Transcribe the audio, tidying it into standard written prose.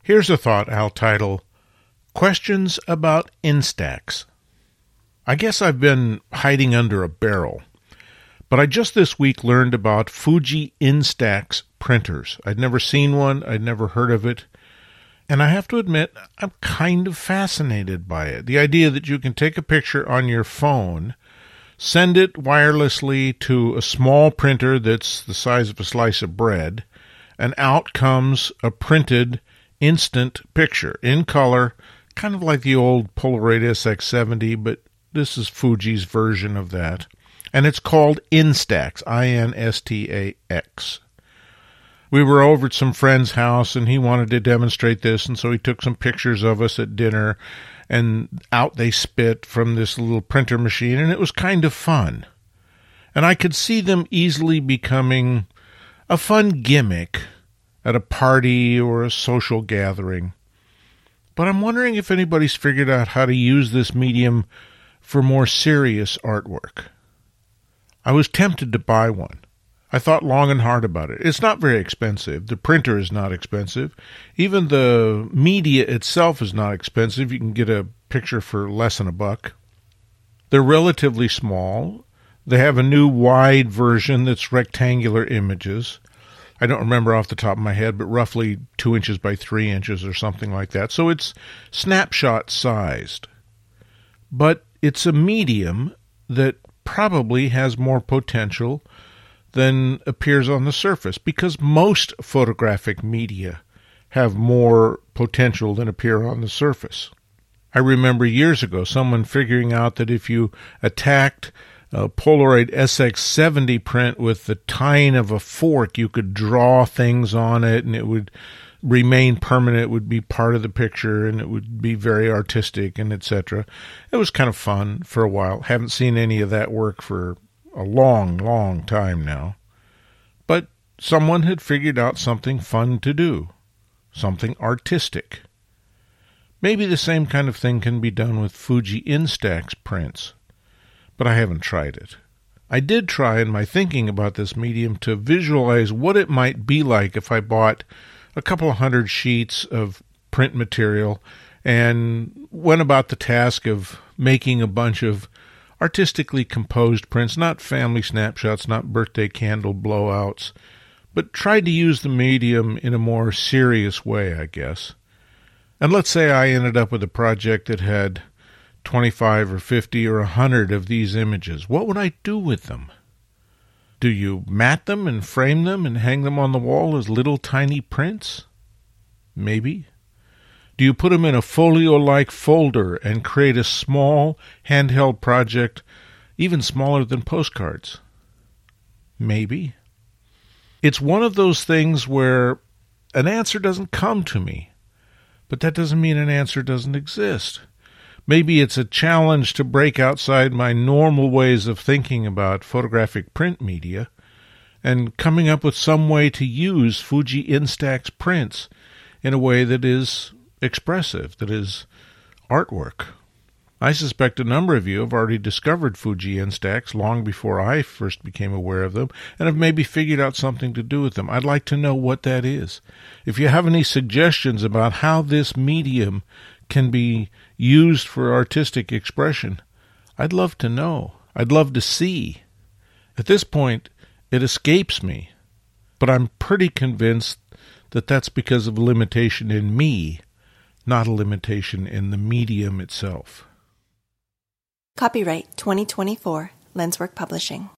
Here's a thought I'll title, Questions About Instax. I guess I've been hiding under a barrel, but I just this week learned about Fuji Instax printers. I'd never seen one, I'd never heard of it, and I have to admit, I'm kind of fascinated by it. The idea that you can take a picture on your phone, send it wirelessly to a small printer that's the size of a slice of bread, and out comes a printed instant picture in color, kind of like the old Polaroid SX70, but this is Fuji's version of that. And it's called Instax, I-N-S-T-A-X. We were over at some friend's house, and he wanted to demonstrate this, and so he took some pictures of us at dinner, and out they spit from this little printer machine, and it was kind of fun. And I could see them easily becoming a fun gimmick at a party or a social gathering. But I'm wondering if anybody's figured out how to use this medium for more serious artwork. I was tempted to buy one. I thought long and hard about it. It's not very expensive. The printer is not expensive. Even the media itself is not expensive. You can get a picture for less than $1. They're relatively small. They have a new wide version that's rectangular images. I don't remember off the top of my head, but roughly 2 inches by 3 inches or something like that. So it's snapshot sized. But it's a medium that probably has more potential than appears on the surface, because most photographic media have more potential than appear on the surface. I remember years ago someone figuring out that if you attacked a Polaroid SX70 print with the tine of a fork, you could draw things on it and it would remain permanent. It would be part of the picture and it would be very artistic and etc. It was kind of fun for a while. Haven't seen any of that work for a long, long time now. But someone had figured out something fun to do, something artistic. Maybe the same kind of thing can be done with Fuji Instax prints, but I haven't tried it. I did try in my thinking about this medium to visualize what it might be like if I bought a couple of 100 sheets of print material and went about the task of making a bunch of artistically composed prints, not family snapshots, not birthday candle blowouts, but tried to use the medium in a more serious way, I guess. And let's say I ended up with a project that had 25 or 50 or 100 of these images. What would I do with them? Do you mat them and frame them and hang them on the wall as little tiny prints? Maybe. Do you put them in a folio-like folder and create a small handheld project, even smaller than postcards? Maybe. It's one of those things where an answer doesn't come to me, but that doesn't mean an answer doesn't exist. Maybe it's a challenge to break outside my normal ways of thinking about photographic print media and coming up with some way to use Fuji Instax prints in a way that is expressive, that is artwork. I suspect a number of you have already discovered Fuji Instax long before I first became aware of them and have maybe figured out something to do with them. I'd like to know what that is. If you have any suggestions about how this medium can be used for artistic expression, I'd love to know. I'd love to see. At this point, it escapes me, but I'm pretty convinced that that's because of a limitation in me, not a limitation in the medium itself. Copyright 2024, Lenswork Publishing.